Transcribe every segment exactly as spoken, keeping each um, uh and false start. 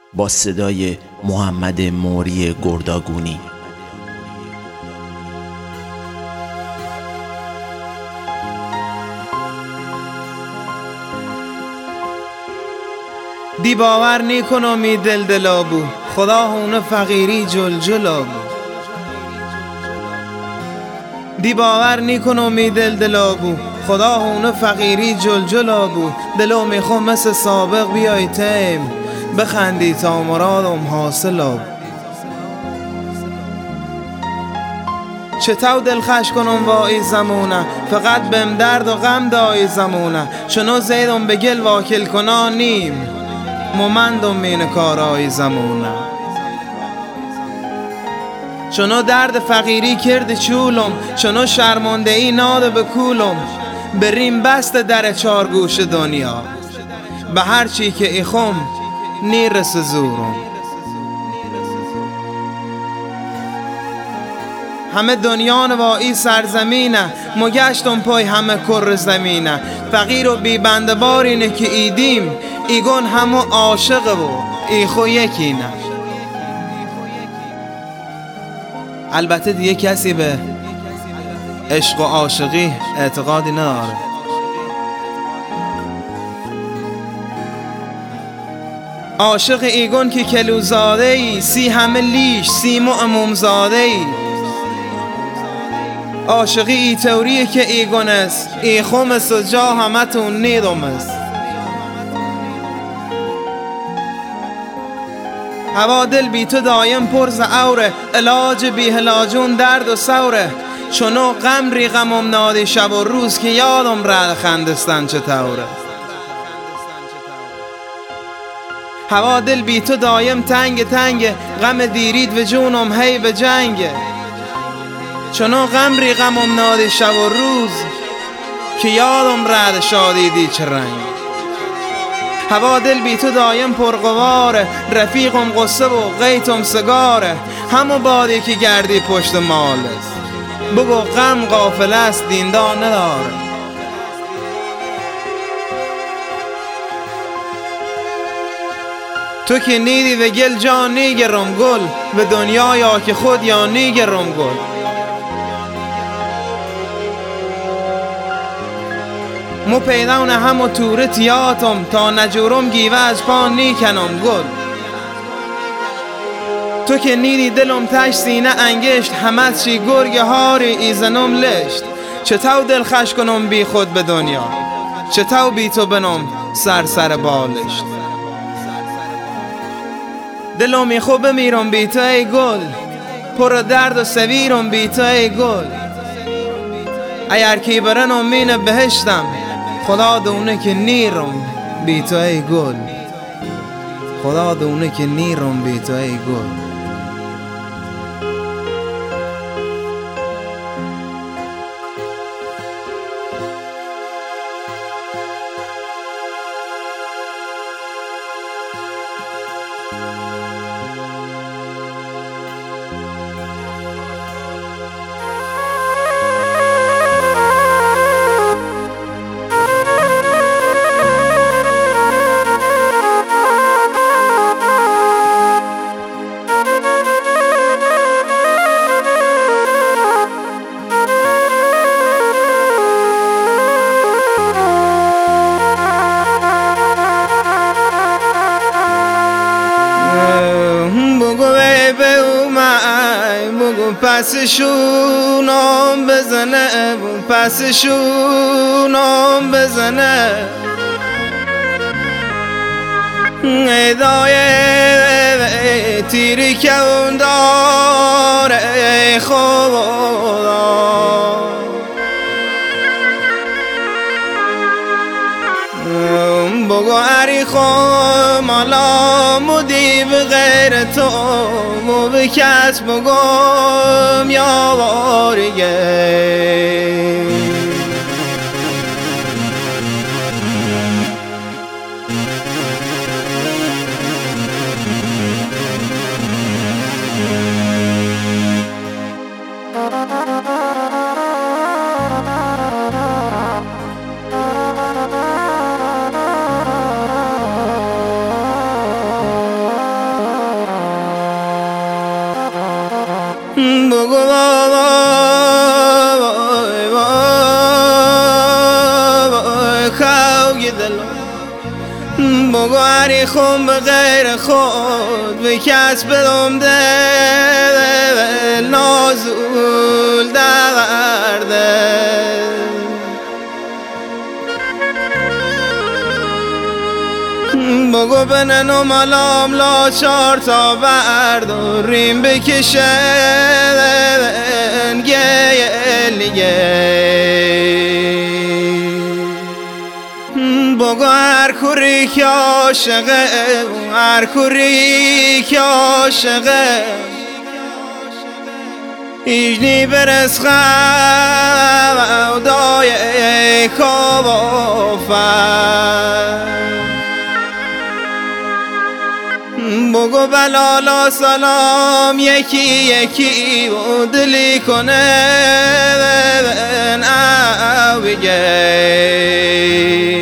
با صدای محمد موری گرداگونی. دی باور نیکنم می دل دلا بو، خدا هونه فقیری جل جلا بو. دی باور نیکنم می دل دلا بو، خدا هونه فقیری جل جلا بو. دلو میخوام مثل سابق بیای تیم، بخندی تا مرادم حاصلا بو. چطور دل خش کنم با ای زمونه، فقط بهم درد و غم دای زمونه. چنو زیدم به گل واکل کنان نیم، مومندم مین کارای زمونه. چنو درد فقیری کرد چولم، چنو شرمنده ای ناده به کولم. بریم بست در چارگوش دنیا، به هر چی که ایخم نیرس زورم. همه دنیا و ای سرزمینه، مگشتم پای همه کر زمینه. فقیر و بی بندبار اینه که ایدیم، ایگون همو عاشقه و ای خو یکی نه. البته دیگه کسی به عشق و عاشقی اعتقادی نداره. عاشق ایگون که کلوزاده ای، سی همه لیش سیمو اموم زاده ای. عاشقی ای توریه که ایگون است، ای خومس و جا همه تون نیدم است. هوا دل بی تو دایم پرز اوره، علاج بی هلاجون درد و سوره. چونو غم ری غمم نادی شب و روز، که یادم رد خندستن چطوره. هوا دل بی تو دایم تنگ تنگ، غم دیرید و جونم هی به جنگه. چونو غم ری غمم نادی شب و روز، که یادم رد شادی دی چه رنگ. هوا دل بی تو دایم پرقواره، رفیقم قصه و غیتم سگاره. همو بادی که گردی پشت مال است، بگو غم غافل است دیندار نداره. تو که نیدی و گل جان نیگرم گل، و دنیا یا که خود یا نیگرم گل. مو پیداونه همو توره تیاتم، تا نجورم گیوه از پا نیکنم گل. تو که نیدی دلم تش سینه انگشت، همت چی گرگ هاری ایزنم لشت. چطور دل خش کنم بی خود به دنیا، چطور بی تو بنم سر سر بالشت. دلو میخو بمیرم بی تو ای گل، پر درد و سویرم بی تو ای گل. اگر کی برنم مین بهشتم، خدا دونه که نیرم بی تو ای گل. خدا دونه که نیرم بی تو ای گل. پسشونم بزنه، پسشونم بزنه. ایدای تیری کون داره خدا، بگو اری خو مالا مدی به غیر تو، مو به کس بگم یا باریگه. خواهی دلم بگو هری خون به غیر خود به کس بدم دل نازول درده بگو بننو ملام لا چار تا برداریم بکشن گلیه بگو هر کوری که عاشقه هر کوری که عاشقه ایجنی برس خودای کبافر بگو بلالا سلام یکی یکی و دلی کنه او بگه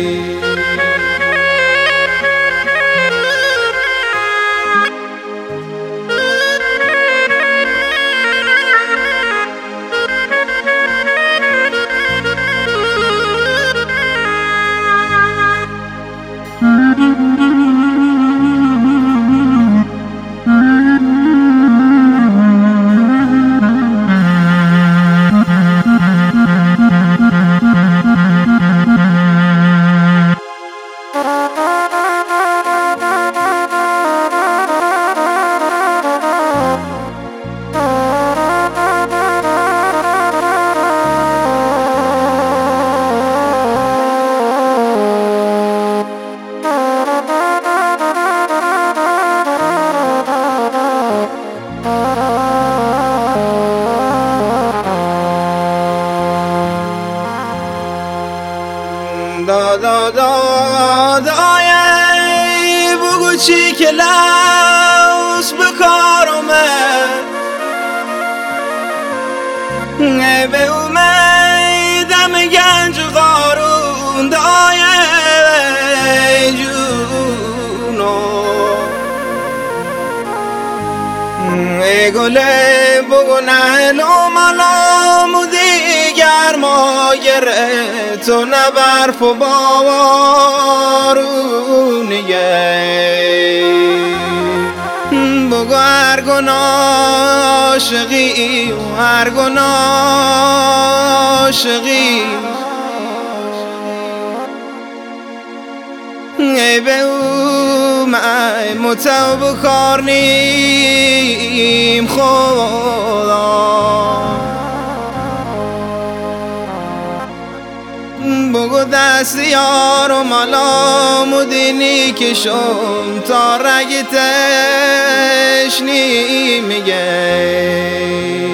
دا دا دا دای بگو چی که لوس بکارمه به امیدم گنج قارون دای جونو ای گله بگو نهلو ملامو دیگر ما گره تو نه برف و بارونیه بگو هر گناه عاشقی و هر گناه عاشقی ای به او من متوب کار نیم خدا بگو دست یار و ملام و دینی کشم تا رگ تشنی میگه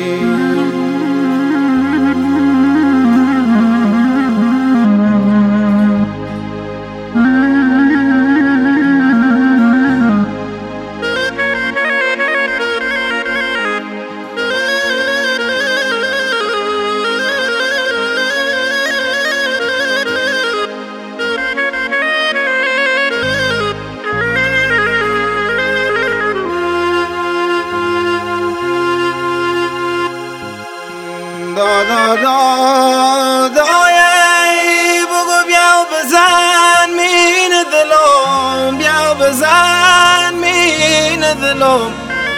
دا دا دا دای بگو بیا بزن مین دلم بیا بزن مین دلم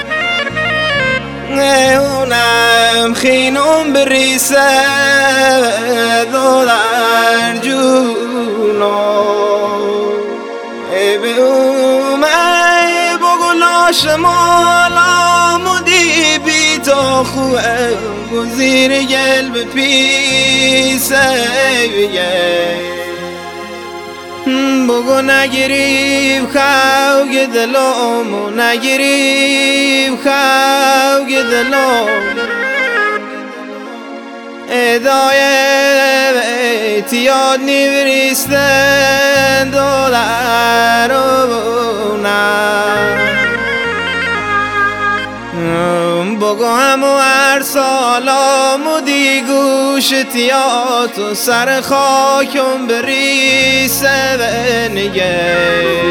اونم خینم بریسه دو در جونم ای به اومه بگو لاش مالامو دی بی تو خوه زیر گل به پیسه بیگه بگو نگریب خوگ دلم و نگریب خوگ دلم ادای تیاد نیوریستن دو در بگو همو هر سالامو دی گوش تیاتو سر خاکم بریسه و نگه